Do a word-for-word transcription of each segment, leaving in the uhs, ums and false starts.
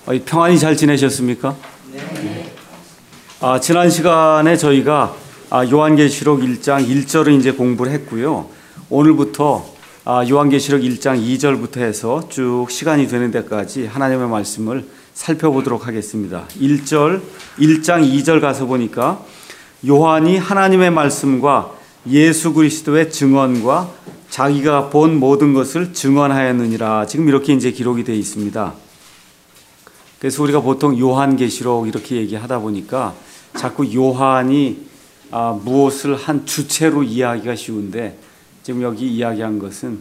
평안히 잘 지내셨습니까? 네. 아, 지난 시간에 저희가 아, 요한계시록 일 장 일 절을 이제 공부를 했고요. 오늘부터 아, 요한계시록 일 장 이 절부터 해서 쭉 시간이 되는 데까지 하나님의 말씀을 살펴보도록 하겠습니다. 일 절, 일 장 이 절 가서 보니까 요한이 하나님의 말씀과 예수 그리스도의 증언과 자기가 본 모든 것을 증언하였느니라. 지금 이렇게 이제 기록이 되어 있습니다. 그래서 우리가 보통 요한계시록 이렇게 얘기하다 보니까 자꾸 요한이 아, 무엇을 한 주체로 이해하기가 쉬운데 지금 여기 이야기한 것은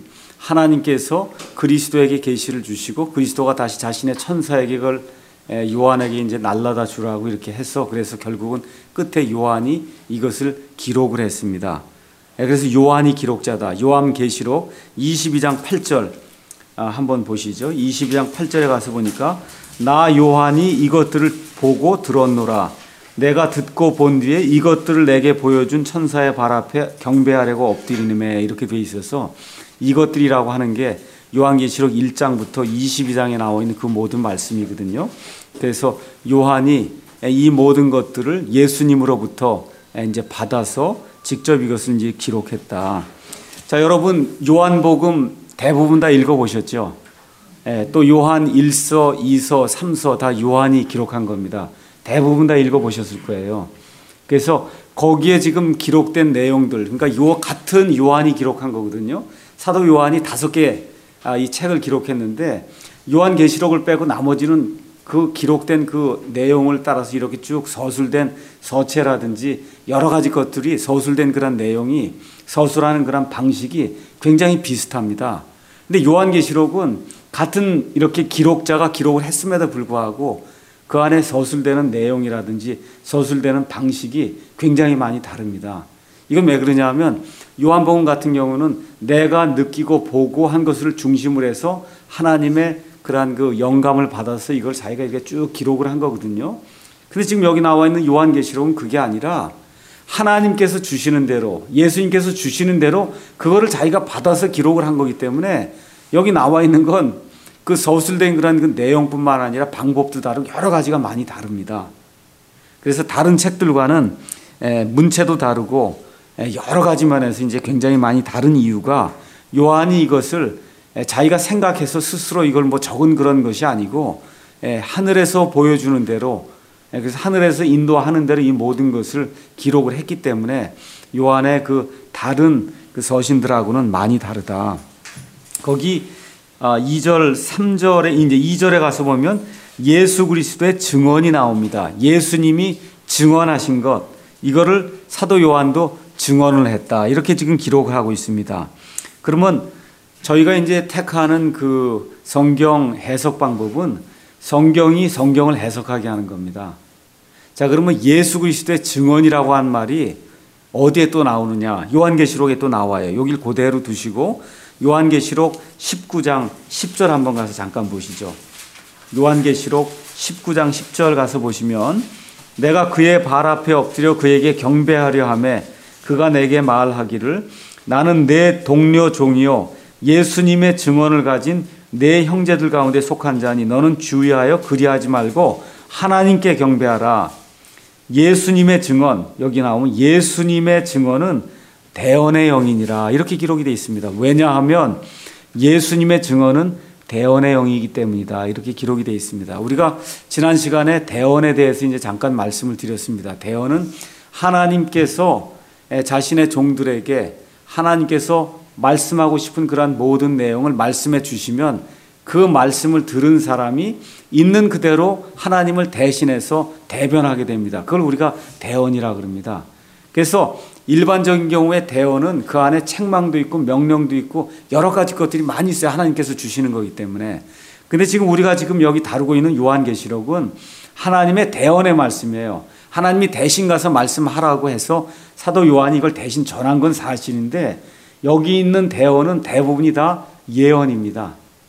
하나님께서 그리스도에게 계시를 주시고 그리스도가 다시 자신의 천사에게 그걸 요한에게 이제 날라다 주라고 이렇게 해서 그래서 결국은 끝에 요한이 이것을 기록을 했습니다. 그래서 요한이 기록자다. 요한계시록 이십이 장 팔 절 아, 한번 보시죠. 이십이 장 팔 절에 가서 보니까 나 요한이 이것들을 보고 들었노라. 내가 듣고 본 뒤에 이것들을 내게 보여준 천사의 발 앞에 경배하려고 엎드리느매 이렇게 돼 있어서 이것들이라고 하는 게 요한계시록 일 장부터 이십이 장에 나와 있는 그 모든 말씀이거든요. 그래서 요한이 이 모든 것들을 예수님으로부터 이제 받아서 직접 이것을 이제 기록했다. 자, 여러분 요한복음 대부분 다 읽어보셨죠? 예, 또 요한 일 서, 이 서, 삼 서 다 요한이 기록한 겁니다. 대부분 다 읽어보셨을 거예요. 그래서 거기에 지금 기록된 내용들, 그러니까 요 같은 요한이 기록한 거거든요. 사도 요한이 다섯 개 이 책을 기록했는데 요한계시록을 빼고 나머지는 그 기록된 그 내용을 따라서 이렇게 쭉 서술된 서체라든지 여러 가지 것들이 서술된 그런 내용이 서술하는 그런 방식이 굉장히 비슷합니다. 근데 요한계시록은 같은 이렇게 기록자가 기록을 했음에도 불구하고 그 안에 서술되는 내용이라든지 서술되는 방식이 굉장히 많이 다릅니다. 이건 왜 그러냐 하면 요한복음 같은 경우는 내가 느끼고 보고 한 것을 중심으로 해서 하나님의 그러한 그 영감을 받아서 이걸 자기가 이렇게 쭉 기록을 한 거거든요. 근데 지금 여기 나와 있는 요한계시록은 그게 아니라 하나님께서 주시는 대로 예수님께서 주시는 대로 그거를 자기가 받아서 기록을 한 거기 때문에 여기 나와 있는 건 그 서술된 그런 그 내용뿐만 아니라 방법도 다르고 여러 가지가 많이 다릅니다. 그래서 다른 책들과는 문체도 다르고 여러 가지 면에서 이제 굉장히 많이 다른 이유가 요한이 이것을 자기가 생각해서 스스로 이걸 뭐 적은 그런 것이 아니고 하늘에서 보여주는 대로 그래서 하늘에서 인도하는 대로 이 모든 것을 기록을 했기 때문에 요한의 그 다른 그 서신들하고는 많이 다르다. 거기 이 절, 삼 절에 이제 이 절에 가서 보면 예수 그리스도의 증언이 나옵니다. 예수님이 증언하신 것 이거를 사도 요한도 증언을 했다. 이렇게 지금 기록을 하고 있습니다. 그러면 저희가 이제 택하는 그 성경 해석 방법은 성경이 성경을 해석하게 하는 겁니다. 자, 그러면 예수 그리스도의 증언이라고 한 말이 어디에 또 나오느냐? 요한계시록에 또 나와요. 여길 그대로 두시고 요한계시록 십구 장 십 절 한번 가서 잠깐 보시죠. 요한계시록 십구 장 십 절 가서 보시면 내가 그의 발 앞에 엎드려 그에게 경배하려 하며 그가 내게 말하기를 나는 내 동료 종이요 예수님의 증언을 가진 내 형제들 가운데 속한 자니 너는 주의하여 그리하지 말고 하나님께 경배하라. 예수님의 증언, 여기 나오면 예수님의 증언은 대언의 영이니라 이렇게 기록이 되어 있습니다. 왜냐하면 예수님의 증언은 대언의 영이기 때문이다. 이렇게 기록이 되어 있습니다. 우리가 지난 시간에 대언에 대해서 이제 잠깐 말씀을 드렸습니다. 대언은 하나님께서 자신의 종들에게 하나님께서 말씀하고 싶은 그러한 모든 내용을 말씀해 주시면 그 말씀을 들은 사람이 있는 그대로 하나님을 대신해서 대변하게 됩니다. 그걸 우리가 대언이라 그럽니다. 그래서 일반적인 경우에 대언은 그 안에 책망도 있고 명령도 있고 여러 가지 것들이 많이 있어요. 하나님께서 주시는 거기 때문에. 근데 지금 우리가 지금 여기 다루고 있는 요한계시록은 하나님의 대언의 말씀이에요. 하나님이 대신 가서 말씀하라고 해서 사도 요한이 이걸 대신 전한 건 사실인데 여기 있는 대언은 대부분이 다 예언입니다.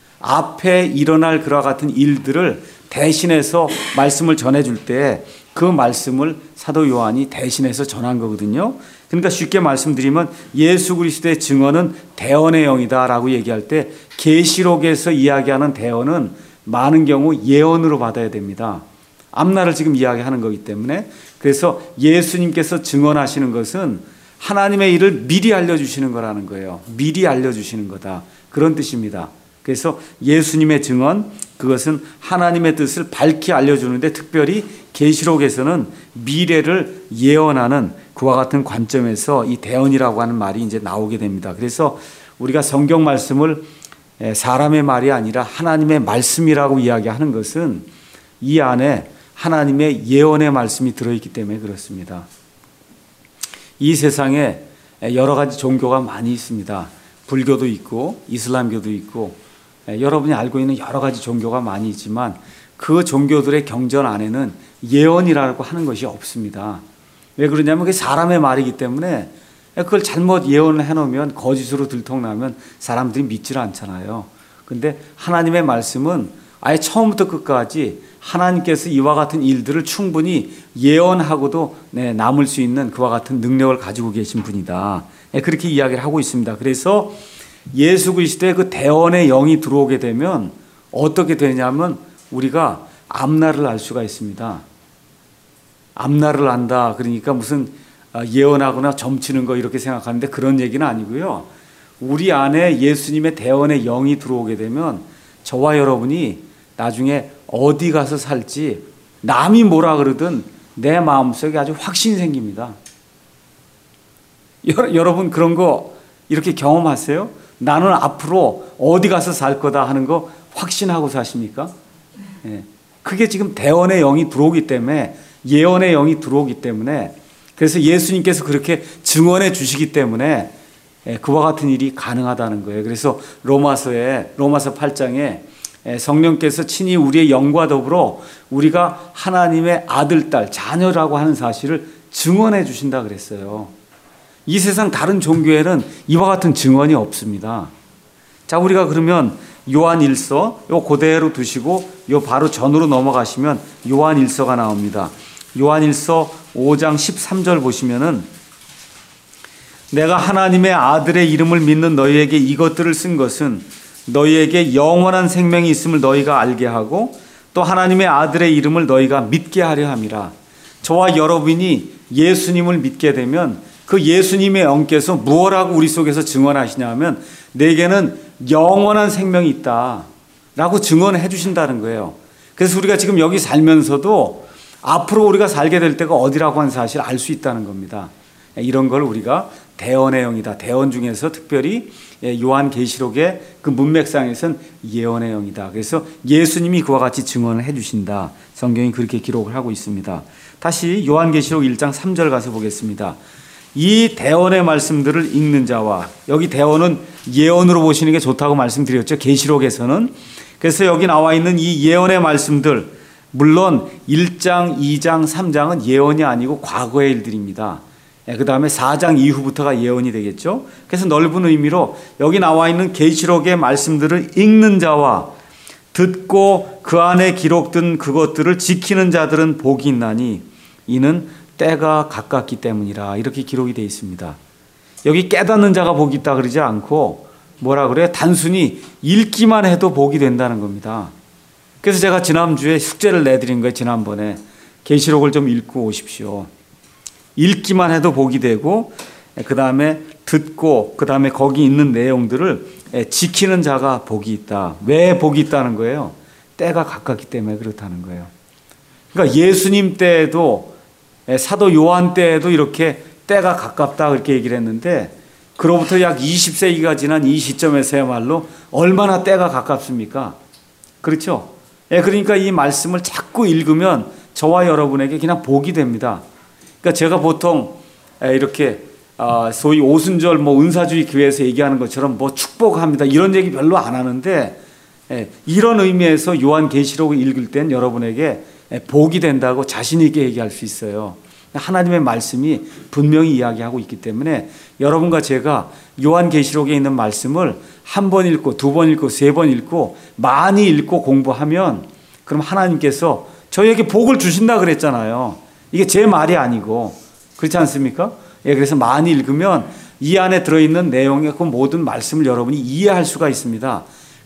앞에 일어날 그와 같은 일들을 대신해서 말씀을 전해줄 때 그 말씀을 사도 요한이 대신해서 전한 거거든요. 그러니까 쉽게 말씀드리면 예수 그리스도의 증언은 대언의 영이다라고 얘기할 때 계시록에서 이야기하는 대언은 많은 경우 예언으로 받아야 됩니다. 앞날을 지금 이야기하는 거기 때문에. 그래서 예수님께서 증언하시는 것은 하나님의 일을 미리 알려주시는 거라는 거예요. 미리 알려주시는 거다. 그런 뜻입니다. 그래서 예수님의 증언, 그것은 하나님의 뜻을 밝히 알려주는데, 특별히 계시록에서는 미래를 예언하는 그와 같은 관점에서 이 대언이라고 하는 말이 이제 나오게 됩니다. 그래서 우리가 성경 말씀을 사람의 말이 아니라 하나님의 말씀이라고 이야기하는 것은 이 안에 하나님의 예언의 말씀이 들어있기 때문에 그렇습니다. 이 세상에 여러 가지 종교가 많이 있습니다. 불교도 있고 이슬람교도 있고 여러분이 알고 있는 여러 가지 종교가 많이 있지만 그 종교들의 경전 안에는 예언이라고 하는 것이 없습니다. 왜 그러냐면 그게 사람의 말이기 때문에 그걸 잘못 예언을 해놓으면 거짓으로 들통나면 사람들이 믿질 않잖아요. 근데 하나님의 말씀은 아예 처음부터 끝까지 하나님께서 이와 같은 일들을 충분히 예언하고도 네, 남을 수 있는 그와 같은 능력을 가지고 계신 분이다. 네, 그렇게 이야기를 하고 있습니다. 그래서 예수 그리스도의 그 대언의 영이 들어오게 되면 어떻게 되냐면 우리가 앞날을 알 수가 있습니다. 앞날을 안다. 그러니까 무슨 예언하거나 점치는 거 이렇게 생각하는데 그런 얘기는 아니고요. 우리 안에 예수님의 대언의 영이 들어오게 되면 저와 여러분이 나중에 어디 가서 살지 남이 뭐라 그러든 내 마음속에 아주 확신이 생깁니다. 여, 여러분 그런 거 이렇게 경험하세요? 나는 앞으로 어디 가서 살 거다 하는 거 확신하고 사십니까? 예. 그게 지금 대언의 영이 들어오기 때문에, 예언의 영이 들어오기 때문에, 그래서 예수님께서 그렇게 증언해 주시기 때문에 그와 같은 일이 가능하다는 거예요. 그래서 로마서에 로마서 팔 장에 성령께서 친히 우리의 영과 더불어 우리가 하나님의 아들, 딸, 자녀라고 하는 사실을 증언해 주신다 그랬어요. 이 세상 다른 종교에는 이와 같은 증언이 없습니다. 자, 우리가 그러면 요한 일서 요 그대로 두시고 요 바로 전으로 넘어가시면 요한 일서가 나옵니다. 요한 일서 오 장 십삼 절 보시면은 내가 하나님의 아들의 이름을 믿는 너희에게 이것들을 쓴 것은 너희에게 영원한 생명이 있음을 너희가 알게 하고 또 하나님의 아들의 이름을 너희가 믿게 하려 함이라. 저와 여러분이 예수님을 믿게 되면 그 예수님의 영께서 무엇라고 우리 속에서 증언하시냐 하면 내게는 영원한 생명이 있다 라고 증언해 주신다는 거예요. 그래서 우리가 지금 여기 살면서도 앞으로 우리가 살게 될 때가 어디라고 하는 사실을 알 수 있다는 겁니다. 이런 걸 우리가 대언의 영이다. 대언 중에서 특별히 요한계시록의 그 문맥상에서는 예언의 영이다. 그래서 예수님이 그와 같이 증언을 해 주신다. 성경이 그렇게 기록을 하고 있습니다. 다시 요한계시록 일 장 삼 절 가서 보겠습니다. 이 대언의 말씀들을 읽는 자와, 여기 대언은 예언으로 보시는 게 좋다고 말씀드렸죠. 계시록에서는. 그래서 여기 나와 있는 이 예언의 말씀들, 물론 일 장, 이 장, 삼 장은 예언이 아니고 과거의 일들입니다. 그 다음에 사 장 이후부터가 예언이 되겠죠. 그래서 넓은 의미로 여기 나와 있는 계시록의 말씀들을 읽는 자와 듣고 그 안에 기록된 그것들을 지키는 자들은 복이 있나니 이는 때가 가깝기 때문이라, 이렇게 기록이 되어 있습니다. 여기 깨닫는 자가 복이 있다 그러지 않고 뭐라 그래요? 단순히 읽기만 해도 복이 된다는 겁니다. 그래서 제가 지난주에 숙제를 내드린 거예요. 지난번에 계시록을 좀 읽고 오십시오. 읽기만 해도 복이 되고 그 다음에 듣고 그 다음에 거기 있는 내용들을 지키는 자가 복이 있다. 왜 복이 있다는 거예요? 때가 가깝기 때문에 그렇다는 거예요. 그러니까 예수님 때에도, 사도 요한 때에도 이렇게 때가 가깝다 그렇게 얘기를 했는데, 그로부터 약 이십 세기가 지난 이 시점에서야말로 얼마나 때가 가깝습니까? 그렇죠? 그러니까 이 말씀을 자꾸 읽으면 저와 여러분에게 그냥 복이 됩니다. 그러니까 제가 보통 이렇게 소위 오순절 뭐 은사주의 교회에서 얘기하는 것처럼 뭐 축복합니다 이런 얘기 별로 안 하는데, 이런 의미에서 요한계시록을 읽을 땐 여러분에게 복이 된다고 자신 있게 얘기할 수 있어요. 하나님의 말씀이 분명히 이야기하고 있기 때문에 여러분과 제가 요한계시록에 있는 말씀을 한 번 읽고 두 번 읽고 세 번 읽고 많이 읽고 공부하면 그럼 하나님께서 저희에게 복을 주신다 그랬잖아요. 이게 제 말이 아니고, 그렇지 않습니까? 예, 그래서 많이 읽으면 이 안에 들어있는 내용의 그 모든 말씀을 여러분이 이해할 수가 있습니다.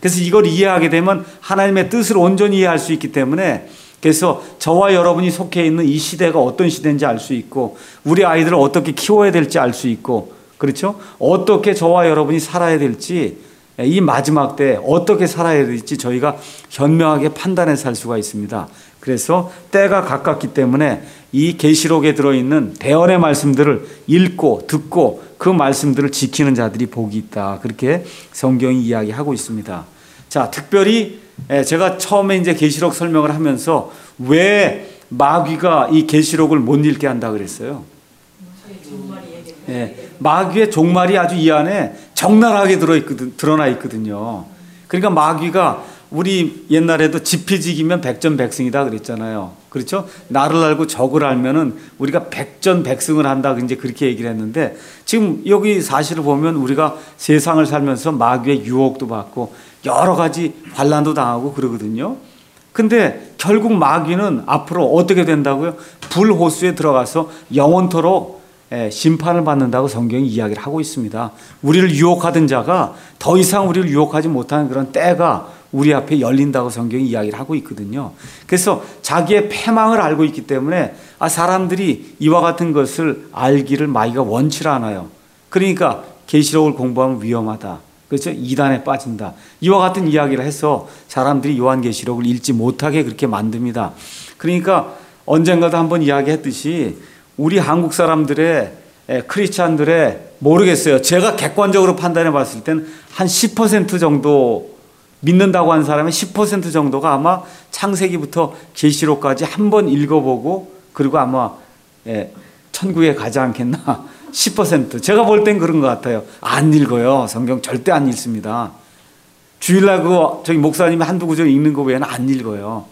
그래서 이걸 이해하게 되면 하나님의 뜻을 온전히 이해할 수 있기 때문에, 그래서 저와 여러분이 속해 있는 이 시대가 어떤 시대인지 알 수 있고, 우리 아이들을 어떻게 키워야 될지 알 수 있고, 그렇죠? 어떻게 저와 여러분이 살아야 될지, 이 마지막 때 어떻게 살아야 될지 저희가 현명하게 판단해 살 수가 있습니다. 그래서 때가 가깝기 때문에 이 계시록에 들어있는 대언의 말씀들을 읽고 듣고 그 말씀들을 지키는 자들이 복이 있다. 그렇게 성경이 이야기하고 있습니다. 자, 특별히 제가 처음에 이제 계시록 설명을 하면서 왜 마귀가 이 계시록을 못 읽게 한다 그랬어요. 예, 마귀의 종말이 아주 이 안에 적나라하게 들어있거든, 드러나 있거든요. 그러니까 마귀가 우리 옛날에도 지피지기면 백전백승이다 그랬잖아요. 그렇죠? 나를 알고 적을 알면은 우리가 백전백승을 한다, 이제 그렇게 얘기를 했는데, 지금 여기 사실을 보면 우리가 세상을 살면서 마귀의 유혹도 받고 여러 가지 환난도 당하고 그러거든요. 근데 결국 마귀는 앞으로 어떻게 된다고요? 불호수에 들어가서 영원토록 심판을 받는다고 성경이 이야기를 하고 있습니다. 우리를 유혹하던 자가 더 이상 우리를 유혹하지 못하는 그런 때가 우리 앞에 열린다고 성경이 이야기를 하고 있거든요. 그래서 자기의 패망을 알고 있기 때문에 아, 사람들이 이와 같은 것을 알기를 마귀가 원치 않아요. 그러니까 계시록을 공부하면 위험하다. 그렇죠? 이단에 빠진다. 이와 같은 이야기를 해서 사람들이 요한계시록을 읽지 못하게 그렇게 만듭니다. 그러니까 언젠가도 한번 이야기했듯이 우리 한국 사람들의, 크리스찬들의, 모르겠어요. 제가 객관적으로 판단해 봤을 때는 한 십 퍼센트 정도 믿는다고 하는 사람의 십 퍼센트 정도가 아마 창세기부터 계시록까지 한번 읽어보고 그리고 아마 예, 천국에 가지 않겠나. 십 퍼센트. 제가 볼 땐 그런 것 같아요. 안 읽어요. 성경 절대 안 읽습니다. 주일날 그 저기 목사님이 한두 구절 읽는 거 외에는 안 읽어요.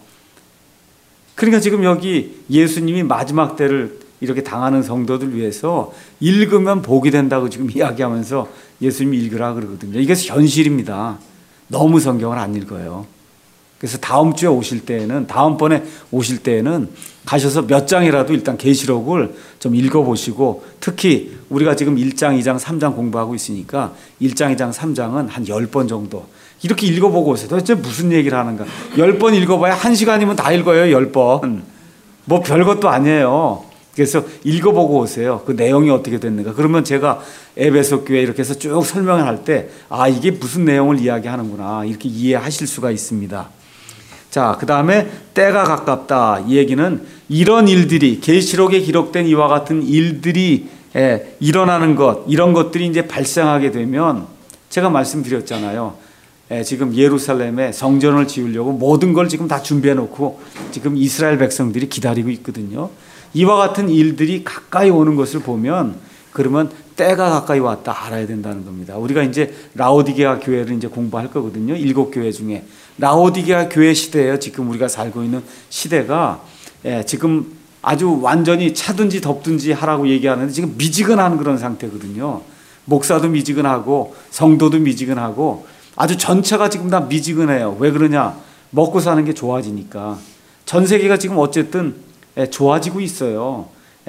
그러니까 지금 여기 예수님이 마지막 때를 이렇게 당하는 성도들 위해서 읽으면 복이 된다고 지금 이야기하면서 예수님이 읽으라 그러거든요. 이게 현실입니다. 너무 성경을 안 읽어요. 그래서 다음 주에 오실 때에는, 다음번에 오실 때에는 가셔서 몇 장이라도 일단 계시록을 좀 읽어보시고, 특히 우리가 지금 일 장, 이 장, 삼 장 공부하고 있으니까 일 장, 이 장, 삼 장은 한 열 번 정도 이렇게 읽어보고 오세요. 도대체 무슨 얘기를 하는가. 열 번 읽어봐야 한 시간이면 다 읽어요. 열 번. 뭐 별것도 아니에요. 그래서 읽어보고 오세요. 그 내용이 어떻게 됐는가. 그러면 제가 에베소 교회 이렇게 해서 쭉 설명을 할 때, 아, 이게 무슨 내용을 이야기하는구나, 이렇게 이해하실 수가 있습니다. 자, 그 다음에 때가 가깝다. 이 얘기는 이런 일들이, 계시록에 기록된 이와 같은 일들이 예, 일어나는 것, 이런 것들이 이제 발생하게 되면, 제가 말씀드렸잖아요. 예, 지금 예루살렘에 성전을 지으려고 모든 걸 지금 다 준비해 놓고 지금 이스라엘 백성들이 기다리고 있거든요. 이와 같은 일들이 가까이 오는 것을 보면, 그러면 때가 가까이 왔다 알아야 된다는 겁니다. 우리가 이제 라오디게아 교회를 이제 공부할 거거든요. 일곱 교회 중에 라오디게아 교회 시대예요. 지금 우리가 살고 있는 시대가 예, 지금 아주 완전히 차든지 덥든지 하라고 얘기하는데 지금 미지근한 그런 상태거든요. 목사도 미지근하고 성도도 미지근하고 아주 전체가 지금 다 미지근해요. 왜 그러냐? 먹고 사는 게 좋아지니까. 전 세계가 지금 어쨌든 좋아지고 있어요.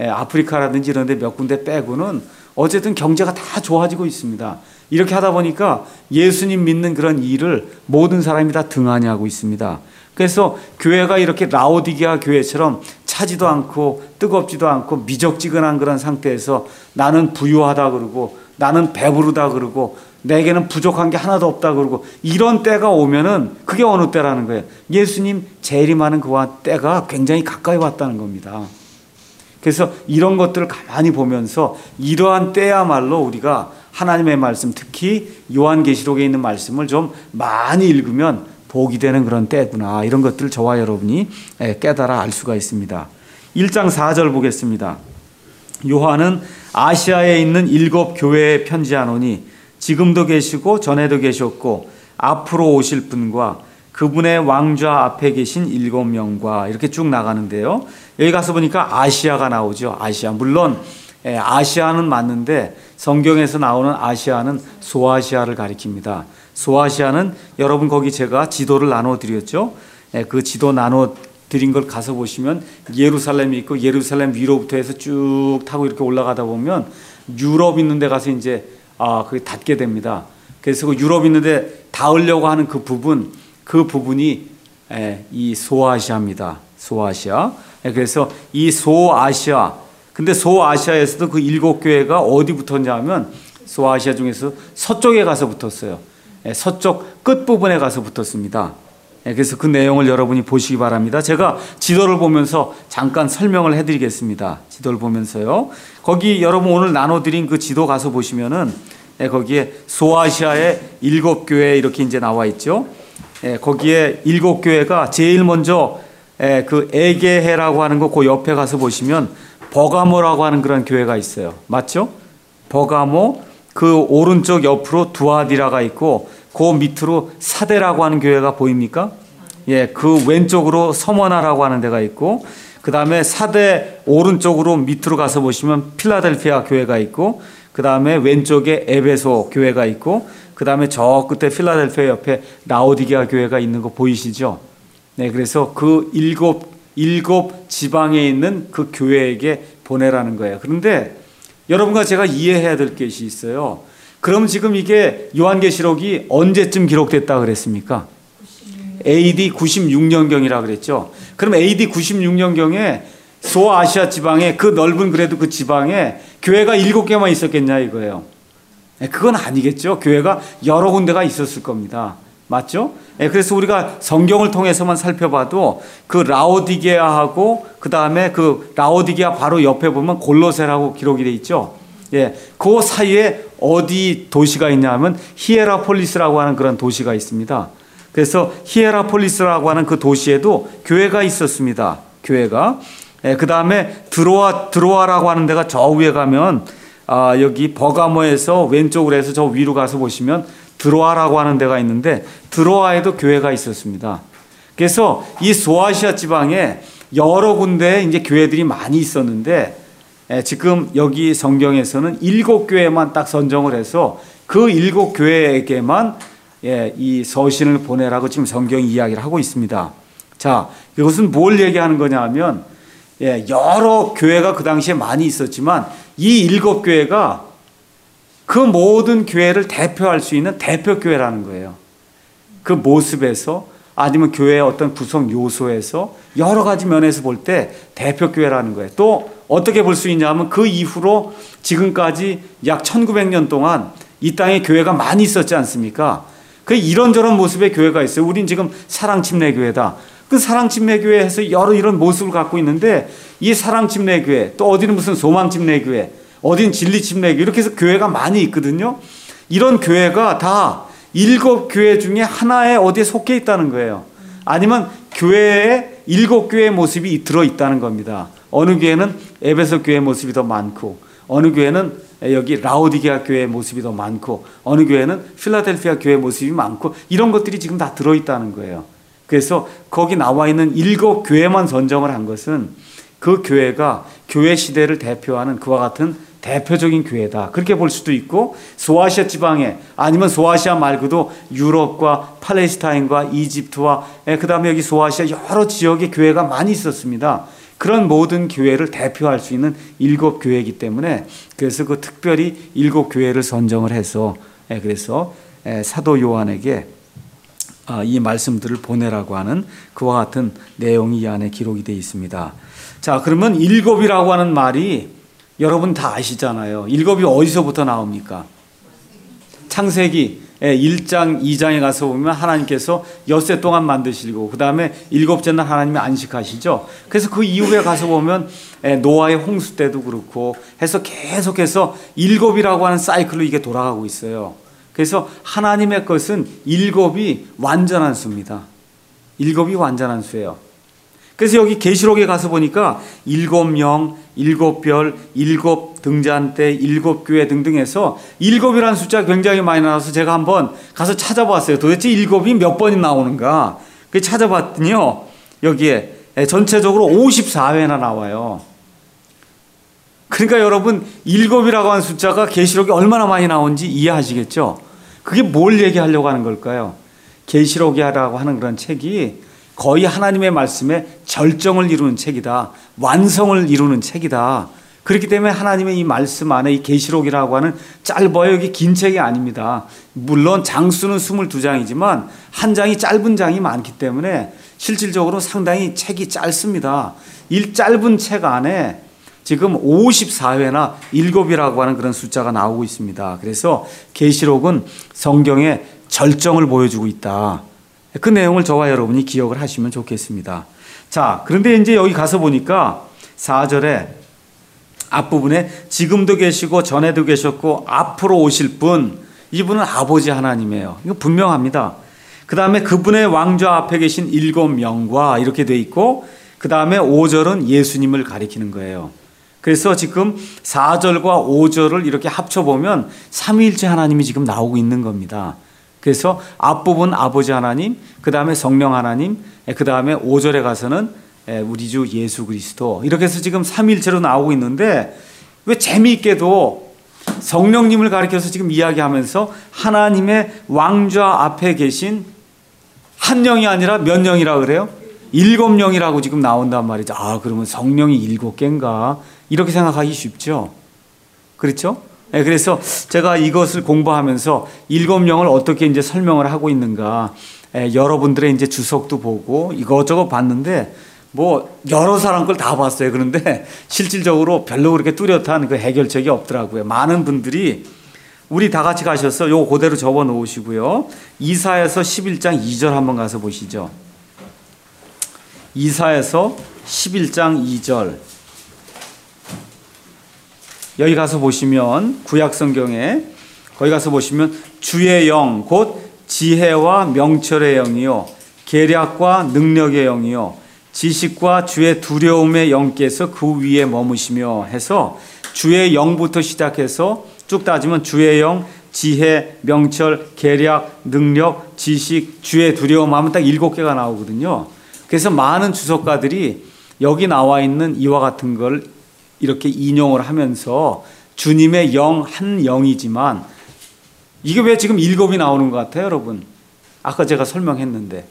아프리카라든지 이런 데 몇 군데 빼고는 어쨌든 경제가 다 좋아지고 있습니다. 이렇게 하다 보니까 예수님 믿는 그런 일을 모든 사람이 다 등한히 하고 있습니다. 그래서 교회가 이렇게 라오디게아 교회처럼 차지도 않고 뜨겁지도 않고 미적지근한 그런 상태에서 나는 부유하다 그러고 나는 배부르다 그러고 내게는 부족한 게 하나도 없다 그러고 이런 때가 오면은 그게 어느 때라는 거예요. 예수님 재림하는 그와 때가 굉장히 가까이 왔다는 겁니다. 그래서 이런 것들을 가만히 보면서 이러한 때야말로 우리가 하나님의 말씀, 특히 요한계시록에 있는 말씀을 좀 많이 읽으면 복이 되는 그런 때구나. 이런 것들을 저와 여러분이 깨달아 알 수가 있습니다. 일 장 사 절 보겠습니다. 요한은 아시아에 있는 일곱 교회에 편지하노니 지금도 계시고 전에도 계셨고 앞으로 오실 분과 그분의 왕좌 앞에 계신 일곱 명과 이렇게 쭉 나가는데요. 여기 가서 보니까 아시아가 나오죠. 아시아. 물론 아시아는 맞는데 성경에서 나오는 아시아는 소아시아를 가리킵니다. 소아시아는 여러분 거기 제가 지도를 나눠 드렸죠. 그 지도 나눠 드린 걸 가서 보시면 예루살렘이 있고 예루살렘 위로부터 해서 쭉 타고 이렇게 올라가다 보면 유럽 있는 데 가서 이제 아, 그게 닿게 됩니다. 그래서 그 유럽 있는데 닿으려고 하는 그 부분, 그 부분이 이 소아시아입니다. 소아시아. 그래서 이 소아시아, 근데 소아시아에서도 그 일곱 교회가 어디 붙었냐 하면 소아시아 중에서 서쪽에 가서 붙었어요. 서쪽 끝부분에 가서 붙었습니다. 그래서 그 내용을 여러분이 보시기 바랍니다. 제가 지도를 보면서 잠깐 설명을 해드리겠습니다. 지도를 보면서요. 거기 여러분 오늘 나눠드린 그 지도 가서 보시면은 거기에 소아시아의 일곱 교회 이렇게 이제 나와 있죠. 거기에 일곱 교회가 제일 먼저 그 에게해라고 하는 거 그 옆에 가서 보시면 버가모라고 하는 그런 교회가 있어요. 맞죠? 버가모 그 오른쪽 옆으로 두아디라가 있고 그 밑으로 사데라고 하는 교회가 보입니까? 예, 그 왼쪽으로 서머나라고 하는 데가 있고 그 다음에 사데 오른쪽으로 밑으로 가서 보시면 필라델피아 교회가 있고 그 다음에 왼쪽에 에베소 교회가 있고 그 다음에 저 끝에 필라델피아 옆에 라오디게아 교회가 있는 거 보이시죠? 네, 그래서 그 일곱 일곱 지방에 있는 그 교회에게 보내라는 거예요. 그런데 여러분과 제가 이해해야 될 것이 있어요. 그럼 지금 이게 요한계시록이 언제쯤 기록됐다 그랬습니까? 에이디 구십육 년경이라 그랬죠. 그럼 에이디 구십육 년경에 소아시아 지방에 그 넓은 그래도 그 지방에 교회가 일곱 개만 있었겠냐 이거예요. 그건 아니겠죠. 교회가 여러 군데가 있었을 겁니다. 맞죠? 그래서 우리가 성경을 통해서만 살펴봐도 그 라오디게아하고 그 다음에 그 라오디게아 바로 옆에 보면 골로새라고 기록이 돼 있죠. 예, 그 사이에 어디 도시가 있냐면 히에라폴리스라고 하는 그런 도시가 있습니다. 그래서 히에라폴리스라고 하는 그 도시에도 교회가 있었습니다. 교회가. 예, 그 다음에 드로아, 드로아라고 하는 데가 저 위에 가면 아, 여기 버가모에서 왼쪽으로 해서 저 위로 가서 보시면 드로아라고 하는 데가 있는데 드로아에도 교회가 있었습니다. 그래서 이 소아시아 지방에 여러 군데 이제 교회들이 많이 있었는데 예, 지금 여기 성경에서는 일곱 교회만 딱 선정을 해서 그 일곱 교회에게만 예, 이 서신을 보내라고 지금 성경이 이야기를 하고 있습니다. 자, 이것은 뭘 얘기하는 거냐 하면 예, 여러 교회가 그 당시에 많이 있었지만 이 일곱 교회가 그 모든 교회를 대표할 수 있는 대표교회라는 거예요. 그 모습에서 아니면 교회의 어떤 구성 요소에서 여러 가지 면에서 볼 때 대표교회라는 거예요. 또 어떻게 볼 수 있냐면 그 이후로 지금까지 약 천구백 년 동안 이 땅에 교회가 많이 있었지 않습니까? 그 이런저런 모습의 교회가 있어요. 우린 지금 사랑침례교회다. 그 사랑침례교회에서 여러 이런 모습을 갖고 있는데 이 사랑침례교회 또 어디는 무슨 소망침례교회 어딘 진리침례교회 이렇게 해서 교회가 많이 있거든요. 이런 교회가 다 일곱 교회 중에 하나에 어디에 속해 있다는 거예요. 아니면 교회에 일곱 교회의 모습이 들어있다는 겁니다. 어느 교회는 에베소 교회의 모습이 더 많고 어느 교회는 여기 라오디게아 교회의 모습이 더 많고 어느 교회는 필라델피아 교회의 모습이 많고 이런 것들이 지금 다 들어있다는 거예요. 그래서 거기 나와 있는 일곱 교회만 선정을 한 것은 그 교회가 교회 시대를 대표하는 그와 같은 대표적인 교회다. 그렇게 볼 수도 있고 소아시아 지방에 아니면 소아시아 말고도 유럽과 팔레스타인과 이집트와 그 다음에 여기 소아시아 여러 지역의 교회가 많이 있었습니다. 그런 모든 교회를 대표할 수 있는 일곱 교회이기 때문에 그래서 그 특별히 일곱 교회를 선정을 해서 그래서 사도 요한에게 이 말씀들을 보내라고 하는 그와 같은 내용이 이 안에 기록이 되어 있습니다. 자, 그러면 일곱이라고 하는 말이 여러분 다 아시잖아요. 일곱이 어디서부터 나옵니까? 창세기 일 장, 이 장에 가서 보면 하나님께서 엿새 동안 만드시고 그 다음에 일곱째 날 하나님이 안식하시죠. 그래서 그 이후에 가서 보면 노아의 홍수 때도 그렇고 해서 계속해서 일곱이라고 하는 사이클로 이게 돌아가고 있어요. 그래서 하나님의 것은 일곱이 완전한 수입니다. 일곱이 완전한 수예요. 그래서 여기 계시록에 가서 보니까 일곱 영, 일곱 별, 일곱 등잔대, 일곱 교회 등등 해서 일곱이라는 숫자가 굉장히 많이 나와서 제가 한번 가서 찾아봤어요. 도대체 일곱이 몇 번이 나오는가? 그래서 찾아봤더니요. 여기에 전체적으로 오십사 회나 나와요. 그러니까 여러분 일곱이라고 하는 숫자가 계시록에 얼마나 많이 나오는지 이해하시겠죠? 그게 뭘 얘기하려고 하는 걸까요? 계시록이라고 하는 그런 책이 거의 하나님의 말씀에 절정을 이루는 책이다. 완성을 이루는 책이다. 그렇기 때문에 하나님의 이 말씀 안에 이 계시록이라고 하는 짧아요. 이게 긴 책이 아닙니다. 물론 장수는 이십이 장이지만 한 장이 짧은 장이 많기 때문에 실질적으로 상당히 책이 짧습니다. 이 짧은 책 안에 지금 오십사 회나 일곱이라고 하는 그런 숫자가 나오고 있습니다. 그래서 계시록은 성경의 절정을 보여주고 있다. 그 내용을 저와 여러분이 기억을 하시면 좋겠습니다. 자, 그런데 이제 여기 가서 보니까 사 절에 앞부분에 지금도 계시고 전에도 계셨고 앞으로 오실 분, 이분은 아버지 하나님이에요. 이거 분명합니다. 그 다음에 그분의 왕좌 앞에 계신 일곱 명과 이렇게 돼 있고, 그 다음에 오 절은 예수님을 가리키는 거예요. 그래서 지금 사 절과 오 절을 이렇게 합쳐보면 삼위일체 하나님이 지금 나오고 있는 겁니다. 그래서 앞부분 아버지 하나님, 그 다음에 성령 하나님, 그 다음에 오 절에 가서는 우리 주 예수 그리스도, 이렇게 해서 지금 삼위일체로 나오고 있는데, 왜 재미있게도 성령님을 가리켜서 지금 이야기하면서 하나님의 왕좌 앞에 계신 한 영이 아니라 몇 영이라 그래요? 일곱 영이라고 지금 나온단 말이죠. 아, 그러면 성령이 일곱 개인가? 이렇게 생각하기 쉽죠. 그렇죠? 네, 그래서 제가 이것을 공부하면서 일곱 영을 어떻게 이제 설명을 하고 있는가, 에, 여러분들의 이제 주석도 보고 이것저것 봤는데, 뭐 여러 사람 걸 다 봤어요. 그런데 실질적으로 별로 그렇게 뚜렷한 그 해결책이 없더라고요. 많은 분들이 우리 다 같이 가셔서 요거 그대로 접어 놓으시고요. 이사야서 십일 장 이 절 한번 가서 보시죠. 이사야서 십일 장 이 절. 여기 가서 보시면 구약 성경에 거기 가서 보시면 주의 영 곧 지혜와 명철의 영이요 계략과 능력의 영이요 지식과 주의 두려움의 영께서 그 위에 머무시며 해서 주의 영부터 시작해서 쭉 따지면 주의 영, 지혜, 명철, 계략, 능력, 지식, 주의 두려움 하면 딱 일곱 개가 나오거든요. 그래서 많은 주석가들이 여기 나와 있는 이와 같은 걸 이렇게 인용을 하면서 주님의 영 한 영이지만 이게 왜 지금 일곱이 나오는 것 같아요, 여러분? 아까 제가 설명했는데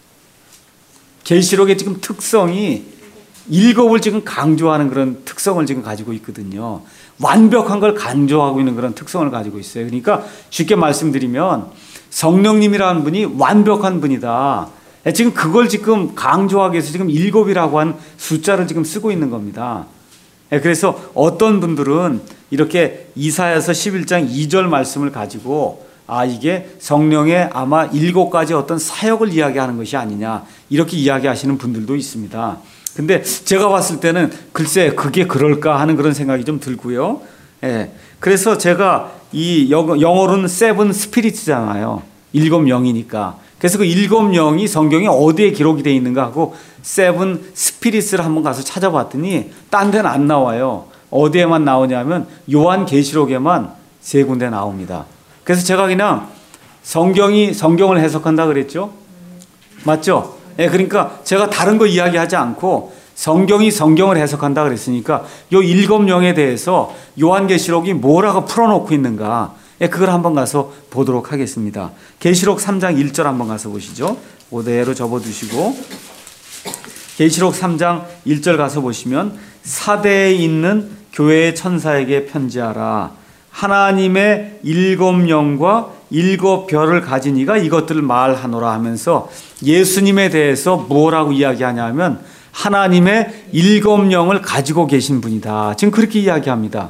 계시록의 지금 특성이 일곱을 지금 강조하는 그런 특성을 지금 가지고 있거든요. 완벽한 걸 강조하고 있는 그런 특성을 가지고 있어요. 그러니까 쉽게 말씀드리면 성령님이라는 분이 완벽한 분이다. 지금 그걸 지금 강조하기 위해서 지금 일곱이라고 한 숫자를 지금 쓰고 있는 겁니다. 그래서 어떤 분들은 이렇게 이사야서 십일 장 이 절 말씀을 가지고 아, 이게 성령의 아마 일곱 가지 어떤 사역을 이야기하는 것이 아니냐, 이렇게 이야기하시는 분들도 있습니다. 근데 제가 봤을 때는 글쎄 그게 그럴까 하는 그런 생각이 좀 들고요. 예. 그래서 제가 이 영어로는 세븐 스피릿이잖아요. 일곱 영이니까. 그래서 그 일곱 영이 성경에 어디에 기록이 되어 있는가 하고 세븐 스피릿을 한번 가서 찾아봤더니 딴 데는 안 나와요. 어디에만 나오냐면 요한계시록에만 세 군데 나옵니다. 그래서 제가 그냥 성경이 성경을 해석한다 그랬죠? 맞죠? 예, 그러니까 제가 다른 거 이야기하지 않고 성경이 성경을 해석한다 그랬으니까 요 일곱 영에 대해서 요한계시록이 뭐라고 풀어놓고 있는가, 예, 그걸 한번 가서 보도록 하겠습니다. 계시록 삼 장 일 절 한번 가서 보시죠. 그대로 접어두시고 계시록 삼 장 일 절 가서 보시면 사대에 있는 교회의 천사에게 편지하라. 하나님의 일곱 영과 일곱 별을 가진 이가 이것들을 말하노라 하면서 예수님에 대해서 뭐라고 이야기하냐면 하나님의 일곱 영을 가지고 계신 분이다. 지금 그렇게 이야기합니다.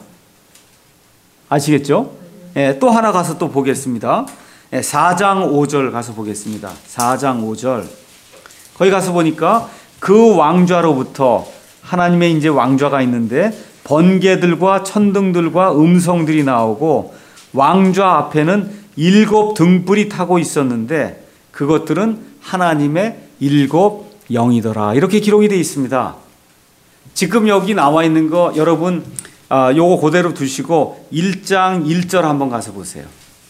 아시겠죠? 예, 또 하나 가서 또 보겠습니다. 예, 사 장 오 절 가서 보겠습니다. 사 장 오 절. 거기 가서 보니까 그 왕좌로부터 하나님의 이제 왕좌가 있는데 번개들과 천둥들과 음성들이 나오고 왕좌 앞에는 일곱 등불이 타고 있었는데 그것들은 하나님의 일곱 영이더라. 이렇게 기록이 되어 있습니다. 지금 여기 나와 있는 거 여러분 아, 요거 그대로 두시고 일 장 일 절 한번 가서 보세요.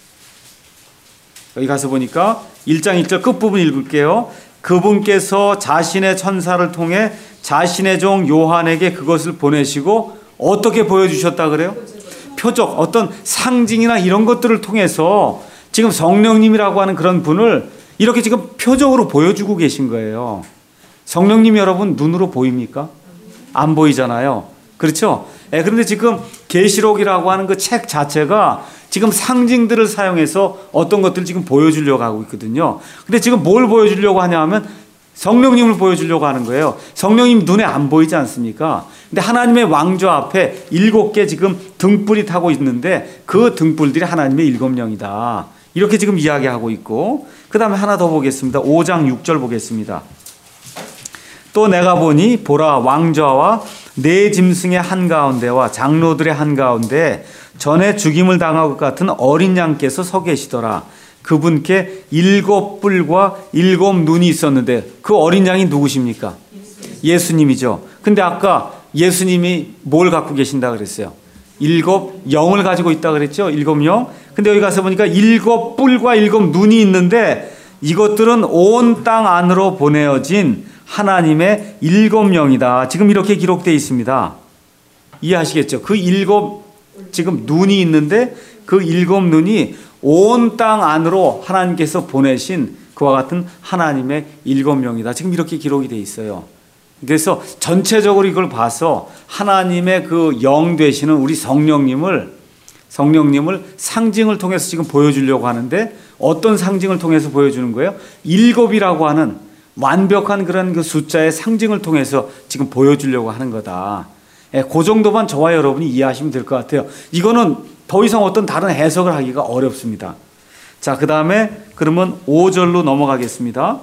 여기 가서 보니까 일 장 일 절 끝부분 읽을게요. 그분께서 자신의 천사를 통해 자신의 종 요한에게 그것을 보내시고 어떻게 보여주셨다 그래요? 표적, 어떤 상징이나 이런 것들을 통해서 지금 성령님이라고 하는 그런 분을 이렇게 지금 표적으로 보여주고 계신 거예요. 성령님 여러분 눈으로 보입니까? 안 보이잖아요. 그렇죠? 예, 그런데 지금 계시록이라고 하는 그 책 자체가 지금 상징들을 사용해서 어떤 것들을 지금 보여주려고 하고 있거든요. 근데 지금 뭘 보여주려고 하냐 하면 성령님을 보여주려고 하는 거예요. 성령님 눈에 안 보이지 않습니까? 근데 하나님의 왕좌 앞에 일곱 개 지금 등불이 타고 있는데 그 등불들이 하나님의 일곱 영이다. 이렇게 지금 이야기하고 있고, 그 다음에 하나 더 보겠습니다. 오 장 육 절 보겠습니다. 또 내가 보니 보라, 왕좌와 네 짐승의 한가운데와 장로들의 한가운데 전에 죽임을 당할 것 같은 어린 양께서 서 계시더라. 그분께 일곱 뿔과 일곱 눈이 있었는데 그 어린 양이 누구십니까? 예수님이죠. 근데 아까 예수님이 뭘 갖고 계신다 그랬어요? 일곱 영을 가지고 있다 그랬죠? 일곱 영. 근데 여기 가서 보니까 일곱 뿔과 일곱 눈이 있는데 이것들은 온 땅 안으로 보내어진 하나님의 일곱 영이다. 지금 이렇게 기록되어 있습니다. 이해하시겠죠? 그 일곱 지금 눈이 있는데 그 일곱 눈이 온 땅 안으로 하나님께서 보내신 그와 같은 하나님의 일곱 명이다. 지금 이렇게 기록이 되어 있어요. 그래서 전체적으로 이걸 봐서 하나님의 그 영 되시는 우리 성령님을 성령님을 상징을 통해서 지금 보여주려고 하는데 어떤 상징을 통해서 보여주는 거예요? 일곱이라고 하는 완벽한 그런 그 숫자의 상징을 통해서 지금 보여주려고 하는 거다. 예, 그 정도만 저와 여러분이 이해하시면 될 것 같아요. 이거는 더 이상 어떤 다른 해석을 하기가 어렵습니다. 자, 그 다음에 그러면 오 절로 넘어가겠습니다.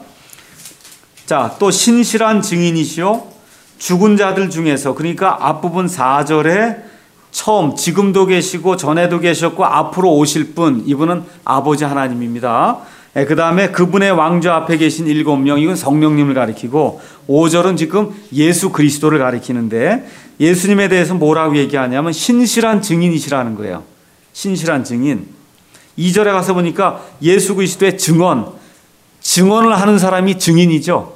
자, 또 신실한 증인이시오 죽은 자들 중에서, 그러니까 앞부분 사 절에 처음 지금도 계시고 전에도 계셨고 앞으로 오실 분, 이분은 아버지 하나님입니다. 예, 그 다음에 그분의 왕좌 앞에 계신 일곱 명, 이건 성령님을 가리키고, 오 절은 지금 예수 그리스도를 가리키는데 예수님에 대해서 뭐라고 얘기하냐면 신실한 증인이시라는 거예요. 신실한 증인. 이 절에 가서 보니까 예수 그리스도의 증언, 증언을 하는 사람이 증인이죠.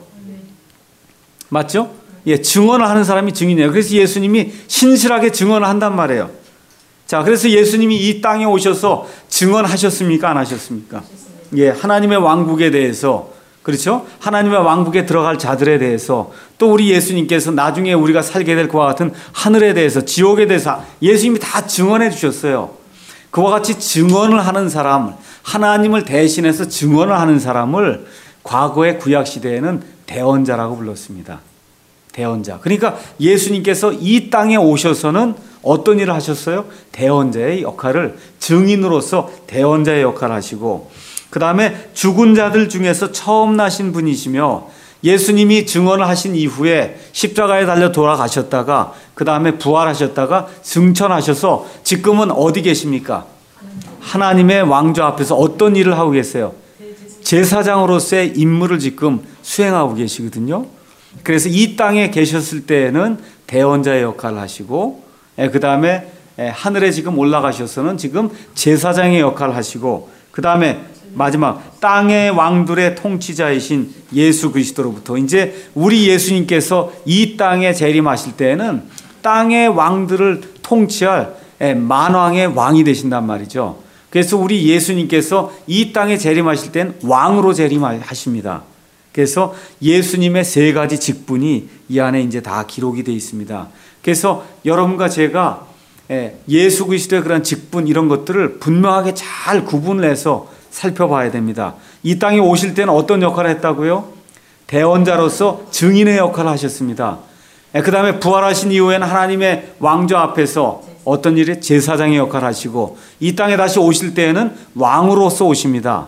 맞죠? 예, 증언을 하는 사람이 증인이에요. 그래서 예수님이 신실하게 증언을 한단 말이에요. 자, 그래서 예수님이 이 땅에 오셔서 증언하셨습니까? 안 하셨습니까? 예, 하나님의 왕국에 대해서, 그렇죠? 하나님의 왕국에 들어갈 자들에 대해서, 또 우리 예수님께서 나중에 우리가 살게 될 그와 같은 하늘에 대해서, 지옥에 대해서 예수님이 다 증언해 주셨어요. 그와 같이 증언을 하는 사람, 하나님을 대신해서 증언을 하는 사람을 과거의 구약시대에는 대언자라고 불렀습니다. 대언자. 그러니까 예수님께서 이 땅에 오셔서는 어떤 일을 하셨어요? 대언자의 역할을, 증인으로서 대언자의 역할을 하시고, 그 다음에 죽은 자들 중에서 처음 나신 분이시며, 예수님이 증언을 하신 이후에 십자가에 달려 돌아가셨다가 그 다음에 부활하셨다가 승천하셔서 지금은 어디 계십니까? 하나님의 왕좌 앞에서 어떤 일을 하고 계세요? 제사장으로서의 임무를 지금 수행하고 계시거든요. 그래서 이 땅에 계셨을 때에는 대언자의 역할을 하시고, 그 다음에 하늘에 지금 올라가셔서는 지금 제사장의 역할을 하시고, 그 다음에 마지막 땅의 왕들의 통치자이신 예수 그리스도로부터 이제 우리 예수님께서 이 땅에 재림하실 때에는 땅의 왕들을 통치할 만왕의 왕이 되신단 말이죠. 그래서 우리 예수님께서 이 땅에 재림하실 때는 왕으로 재림하십니다. 그래서 예수님의 세 가지 직분이 이 안에 이제 다 기록이 되어 있습니다. 그래서 여러분과 제가 예수 그리스도의 그런 직분 이런 것들을 분명하게 잘 구분을 해서 살펴봐야 됩니다. 이 땅에 오실 때는 어떤 역할을 했다고요? 대언자로서 증인의 역할을 하셨습니다. 그 다음에 부활하신 이후에는 하나님의 왕좌 앞에서 어떤 일에 제사장의 역할을 하시고, 이 땅에 다시 오실 때에는 왕으로서 오십니다.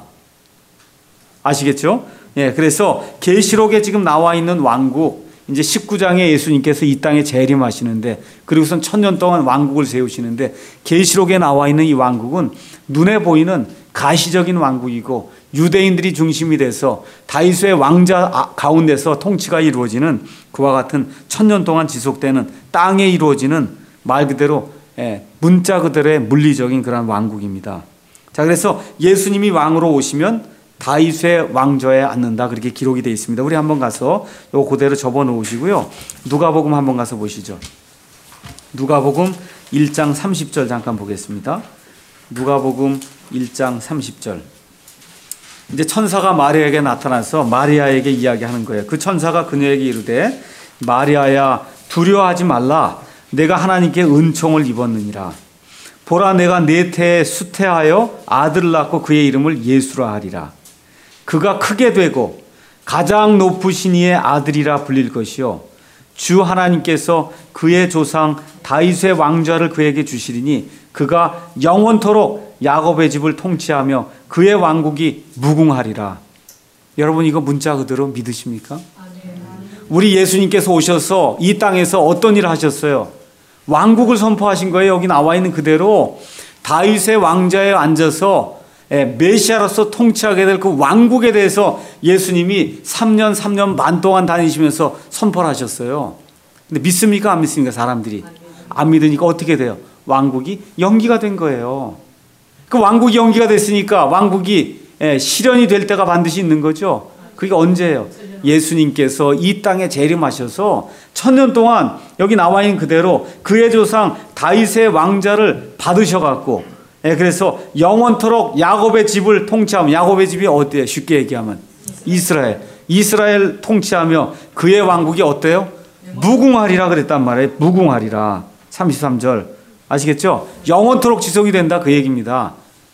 아시겠죠? 예, 그래서 계시록에 지금 나와 있는 왕국, 이제 십구 장에 예수님께서 이 땅에 재림하시는데, 그리고선 천년 동안 왕국을 세우시는데, 계시록에 나와 있는 이 왕국은 눈에 보이는 가시적인 왕국이고 유대인들이 중심이 돼서 다윗의 왕자 가운데서 통치가 이루어지는 그와 같은 천년 동안 지속되는 땅에 이루어지는 말 그대로 문자 그대로의 물리적인 그런 왕국입니다. 자, 그래서 예수님이 왕으로 오시면 다윗의 왕좌에 앉는다, 그렇게 기록이 되어 있습니다. 우리 한번 가서 요 그대로 접어 놓으시고요. 누가복음 한번 가서 보시죠. 누가복음 일 장 삼십 절 잠깐 보겠습니다. 누가복음 일 장 삼십 절. 이제 천사가 마리아에게 나타나서 마리아에게 이야기하는 거예요. 그 천사가 그녀에게 이르되 마리아야 두려워하지 말라. 내가 하나님께 은총을 입었느니라. 보라, 내가 내 태에 수태하여 아들을 낳고 그의 이름을 예수라 하리라. 그가 크게 되고 가장 높으신 이의 아들이라 불릴 것이요 주 하나님께서 그의 조상 다윗의 왕좌를 그에게 주시리니 그가 영원토록 야곱의 집을 통치하며 그의 왕국이 무궁하리라. 여러분, 이거 문자 그대로 믿으십니까? 우리 예수님께서 오셔서 이 땅에서 어떤 일을 하셨어요? 왕국을 선포하신 거예요. 여기 나와 있는 그대로 다윗의 왕좌에 앉아서 메시아로서 통치하게 될 그 왕국에 대해서 예수님이 삼 년 삼 년 반 동안 다니시면서 선포를 하셨어요. 근데 믿습니까? 안 믿습니까? 사람들이 안 믿으니까 어떻게 돼요? 왕국이 연기가 된 거예요. 그 왕국이 연기가 됐으니까 왕국이 실현이 될 때가 반드시 있는 거죠. 그게 언제예요? 예수님께서 이 땅에 재림하셔서 천년 동안 여기 나와 있는 그대로 그의 조상 다윗의 왕좌를 받으셔갖고, 그래서 영원토록 야곱의 집을 통치하면, 야곱의 집이 어때요? 쉽게 얘기하면 이스라엘. 이스라엘 통치하며 그의 왕국이 어때요? 무궁하리라 그랬단 말이에요. 무궁하리라. 삼십삼 절 아시겠죠? 영원토록 지속이 된다, 그 얘기입니다.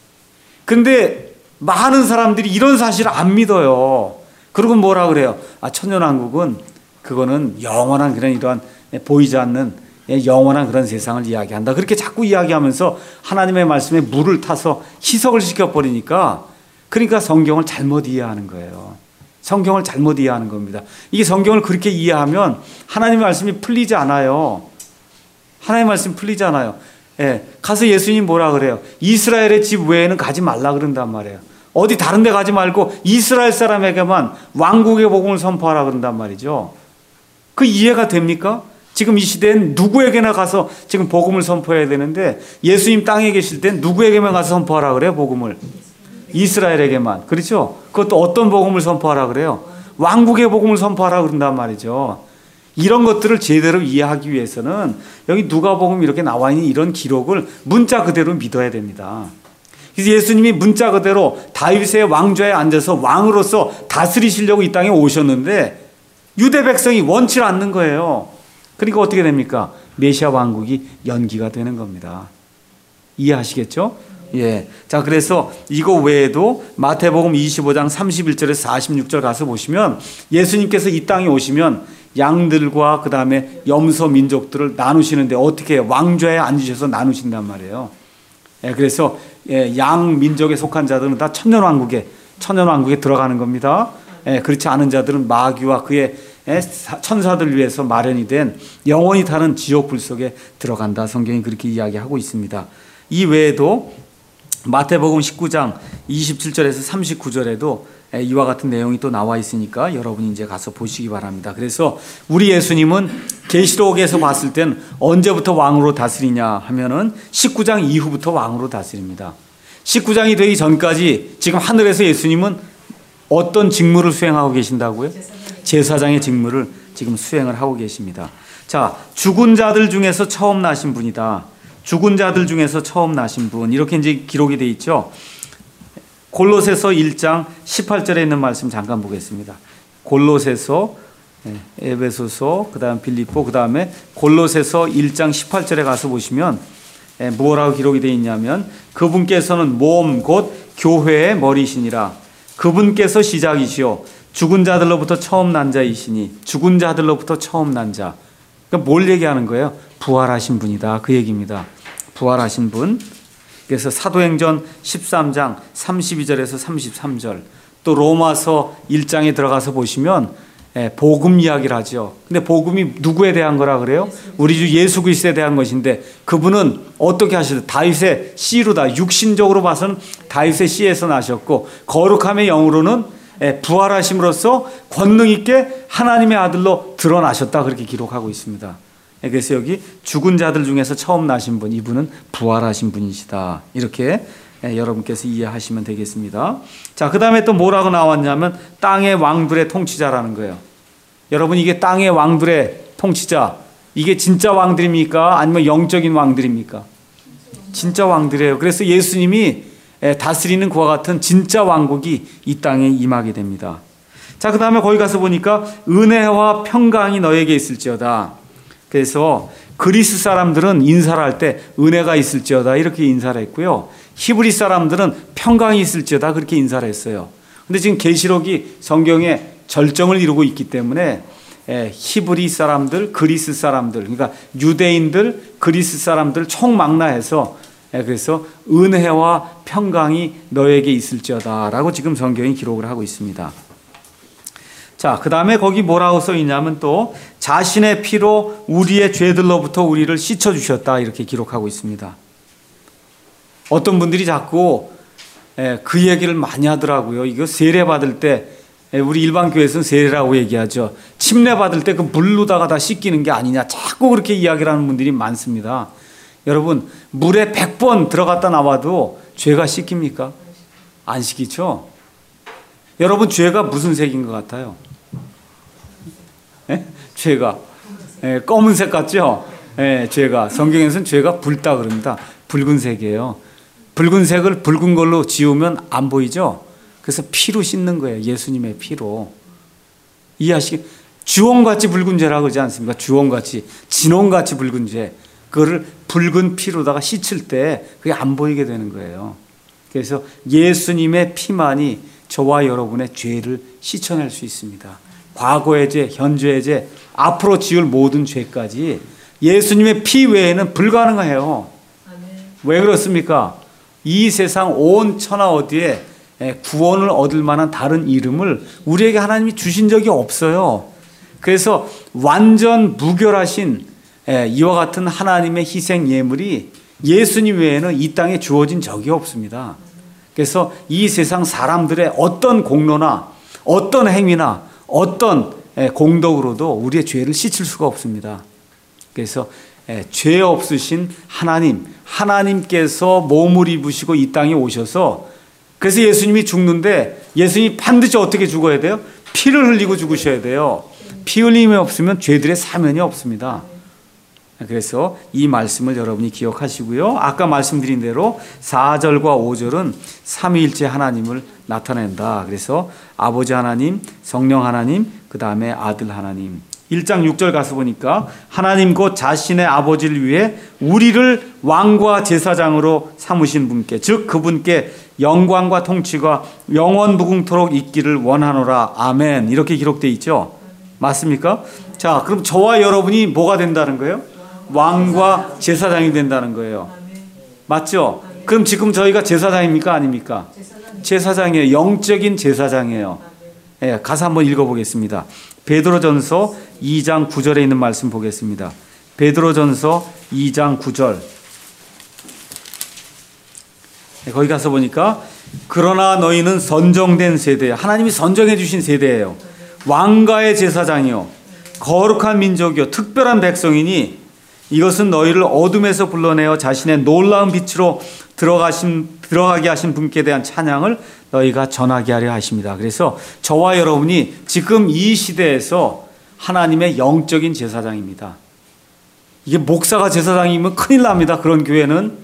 근데 많은 사람들이 이런 사실을 안 믿어요. 그리고 뭐라 그래요? 아, 천년왕국은 그거는 영원한 그런 이러한 보이지 않는 영원한 그런 세상을 이야기한다. 그렇게 자꾸 이야기하면서 하나님의 말씀에 물을 타서 희석을 시켜버리니까, 그러니까 성경을 잘못 이해하는 거예요. 성경을 잘못 이해하는 겁니다. 이게 성경을 그렇게 이해하면 하나님의 말씀이 풀리지 않아요. 하나님의 말씀이 풀리지 않아요. 예, 가서 예수님 뭐라 그래요? 이스라엘의 집 외에는 가지 말라 그런단 말이에요. 어디 다른 데 가지 말고 이스라엘 사람에게만 왕국의 복음을 선포하라 그런단 말이죠. 그 이해가 됩니까? 지금 이 시대엔 누구에게나 가서 지금 복음을 선포해야 되는데, 예수님 땅에 계실 땐 누구에게만 가서 선포하라 그래요? 복음을 이스라엘에게만. 그렇죠? 그것도 어떤 복음을 선포하라 그래요? 왕국의 복음을 선포하라 그런단 말이죠. 이런 것들을 제대로 이해하기 위해서는 여기 누가복음 이렇게 나와 있는 이런 기록을 문자 그대로 믿어야 됩니다. 그래서 예수님이 문자 그대로 다윗의 왕좌에 앉아서 왕으로서 다스리시려고 이 땅에 오셨는데 유대 백성이 원치 않는 거예요. 그러니까 어떻게 됩니까? 메시아 왕국이 연기가 되는 겁니다. 이해하시겠죠? 예. 자, 그래서 이거 외에도 마태복음 이십오 장 삼십일 절에서 사십육 절 가서 보시면 예수님께서 이 땅에 오시면 양들과 그 다음에 염소 민족들을 나누시는데 어떻게 해요? 왕좌에 앉으셔서 나누신단 말이에요. 예, 그래서 예, 양 민족에 속한 자들은 다 천년왕국에 천년왕국에 들어가는 겁니다. 예, 그렇지 않은 자들은 마귀와 그의 예, 천사들 위해서 마련이 된 영원히 타는 지옥 불 속에 들어간다. 성경이 그렇게 이야기하고 있습니다. 이 외에도 마태복음 십구 장 이십칠 절에서 삼십구 절에도 이와 같은 내용이 또 나와 있으니까 여러분이 이제 가서 보시기 바랍니다. 그래서 우리 예수님은 계시록에서 봤을 땐 언제부터 왕으로 다스리냐 하면은 십구 장 이후부터 왕으로 다스립니다. 십구 장이 되기 전까지 지금 하늘에서 예수님은 어떤 직무를 수행하고 계신다고요? 제사장의 직무를 지금 수행을 하고 계십니다. 자, 죽은 자들 중에서 처음 나신 분이다. 죽은 자들 중에서 처음 나신 분, 이렇게 이제 기록이 돼 있죠. 골로새서 일 장 십팔 절에 있는 말씀 잠깐 보겠습니다. 골로새서, 에베소서, 그다음 빌립보, 그다음에 골로새서 일 장 십팔 절에 가서 보시면 뭐라고 기록이 되어 있냐면, 그분께서는 몸 곧 교회의 머리시니라. 그분께서 시작이시오 죽은 자들로부터 처음 난 자이시니. 죽은 자들로부터 처음 난 자. 그러니까 뭘 얘기하는 거예요? 부활하신 분이다, 그 얘기입니다. 부활하신 분. 그래서 사도행전 십삼 장 삼십이 절에서 삼십삼 절, 또 로마서 일 장에 들어가서 보시면 복음 이야기를 하죠. 근데 복음이 누구에 대한 거라 그래요? 우리 주 예수 그리스도에 대한 것인데, 그분은 어떻게 하셨어요? 다윗의 씨로다. 육신적으로 봐서는 다윗의 씨에서 나셨고, 거룩함의 영으로는 부활하심으로써 권능 있게 하나님의 아들로 드러나셨다, 그렇게 기록하고 있습니다. 그래서 여기 죽은 자들 중에서 처음 나신 분, 이분은 부활하신 분이시다, 이렇게 여러분께서 이해하시면 되겠습니다. 자, 그 다음에 또 뭐라고 나왔냐면 땅의 왕들의 통치자라는 거예요. 여러분, 이게 땅의 왕들의 통치자, 이게 진짜 왕들입니까? 아니면 영적인 왕들입니까? 진짜 왕들이에요. 그래서 예수님이 다스리는 그와 같은 진짜 왕국이 이 땅에 임하게 됩니다. 자, 그 다음에 거기 가서 보니까 은혜와 평강이 너에게 있을지어다. 그래서 그리스 사람들은 인사를 할 때 은혜가 있을지어다 이렇게 인사를 했고요. 히브리 사람들은 평강이 있을지어다 그렇게 인사를 했어요. 근데 지금 계시록이 성경에 절정을 이루고 있기 때문에 히브리 사람들, 그리스 사람들, 그러니까 유대인들, 그리스 사람들 총망라해서 그래서 은혜와 평강이 너에게 있을지어다라고 지금 성경이 기록을 하고 있습니다. 자, 그 다음에 거기 뭐라고 써 있냐면 또 자신의 피로 우리의 죄들로부터 우리를 씻어주셨다 이렇게 기록하고 있습니다. 어떤 분들이 자꾸 그 얘기를 많이 하더라고요. 이거 세례 받을 때 우리 일반 교회에서는 세례라고 얘기하죠. 침례 받을 때 그 물로다가 다 씻기는 게 아니냐 자꾸 그렇게 이야기를 하는 분들이 많습니다. 여러분 물에 백 번 들어갔다 나와도 죄가 씻깁니까? 안 씻기죠? 여러분 죄가 무슨 색인 것 같아요? 예? 죄가 예, 검은색 같죠? 예, 죄가 성경에서는 죄가 붉다 그럽니다. 붉은색이에요. 붉은색을 붉은 걸로 지우면 안 보이죠? 그래서 피로 씻는 거예요. 예수님의 피로. 이해하시겠? 주홍같이 붉은 죄라고 그러지 않습니까? 주홍같이 진홍같이 붉은 죄. 그거를 붉은 피로다가 씻을 때 그게 안 보이게 되는 거예요. 그래서 예수님의 피만이 저와 여러분의 죄를 씻어낼 수 있습니다. 과거의 죄, 현재의 죄, 앞으로 지을 모든 죄까지 예수님의 피 외에는 불가능해요. 왜 그렇습니까? 이 세상 온 천하 어디에 구원을 얻을 만한 다른 이름을 우리에게 하나님이 주신 적이 없어요. 그래서 완전 무결하신 이와 같은 하나님의 희생 예물이 예수님 외에는 이 땅에 주어진 적이 없습니다. 그래서 이 세상 사람들의 어떤 공로나 어떤 행위나 어떤 공덕으로도 우리의 죄를 씻을 수가 없습니다. 그래서 죄 없으신 하나님, 하나님께서 몸을 입으시고 이 땅에 오셔서 그래서 예수님이 죽는데 예수님이 반드시 어떻게 죽어야 돼요? 피를 흘리고 죽으셔야 돼요. 피 흘림이 없으면 죄들의 사면이 없습니다. 그래서 이 말씀을 여러분이 기억하시고요. 아까 말씀드린 대로 사 절과 오 절은 삼위일체 하나님을 나타낸다. 그래서 아버지 하나님, 성령 하나님, 그 다음에 아들 하나님. 일 장 육 절 가서 보니까 하나님 곧 자신의 아버지를 위해 우리를 왕과 제사장으로 삼으신 분께 즉 그분께 영광과 통치가 영원 무궁토록 있기를 원하노라. 아멘. 이렇게 기록되어 있죠. 맞습니까? 자, 그럼 저와 여러분이 뭐가 된다는 거예요? 왕과 제사장이 된다는 거예요. 맞죠? 그럼 지금 저희가 제사장입니까? 아닙니까? 제사장이에요. 영적인 제사장이에요. 예, 가서 한번 읽어보겠습니다. 베드로전서 이 장 구 절에 있는 말씀 보겠습니다. 베드로전서 이 장 구 절. 예, 거기 가서 보니까 그러나 너희는 선정된 세대야. 하나님이 선정해 주신 세대예요. 왕가의 제사장이요 거룩한 민족이요 특별한 백성이니 이것은 너희를 어둠에서 불러내어 자신의 놀라운 빛으로 들어가신, 들어가게 하신 분께 대한 찬양을 너희가 전하게 하려 하십니다. 그래서 저와 여러분이 지금 이 시대에서 하나님의 영적인 제사장입니다. 이게 목사가 제사장이면 큰일 납니다. 그런 교회는.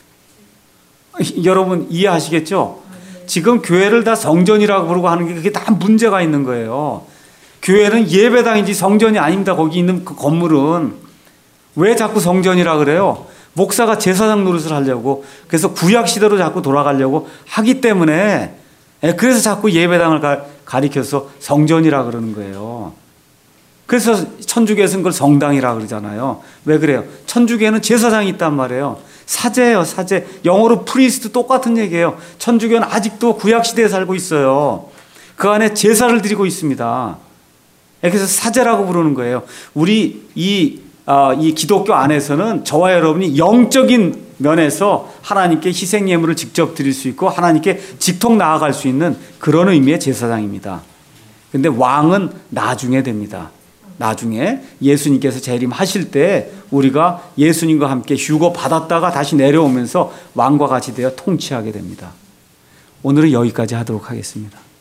여러분 이해하시겠죠? 지금 교회를 다 성전이라고 부르고 하는 게 그게 다 문제가 있는 거예요. 교회는 예배당인지 성전이 아닙니다. 거기 있는 그 건물은. 왜 자꾸 성전이라 그래요? 목사가 제사장 노릇을 하려고 그래서 구약 시대로 자꾸 돌아가려고 하기 때문에 그래서 자꾸 예배당을 가, 가리켜서 성전이라 그러는 거예요. 그래서 천주교에서는 그걸 성당이라 그러잖아요. 왜 그래요? 천주교에는 제사장이 있단 말이에요. 사제예요, 사제. 영어로 프리스트 똑같은 얘기예요. 천주교는 아직도 구약 시대에 살고 있어요. 그 안에 제사를 드리고 있습니다. 그래서 사제라고 부르는 거예요. 우리 이 어, 이 기독교 안에서는 저와 여러분이 영적인 면에서 하나님께 희생 예물을 직접 드릴 수 있고 하나님께 직통 나아갈 수 있는 그런 의미의 제사장입니다. 그런데 왕은 나중에 됩니다. 나중에 예수님께서 재림하실 때 우리가 예수님과 함께 휴거 받았다가 다시 내려오면서 왕과 같이 되어 통치하게 됩니다. 오늘은 여기까지 하도록 하겠습니다.